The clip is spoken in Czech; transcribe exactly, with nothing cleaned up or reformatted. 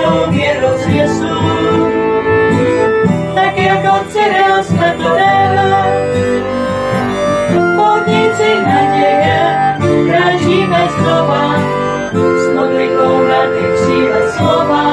věrou mě rozvěsu, tak jako dcera smrtelného. Podnici naděje, kráčíme znova, s modlitbou na ty kříle slova.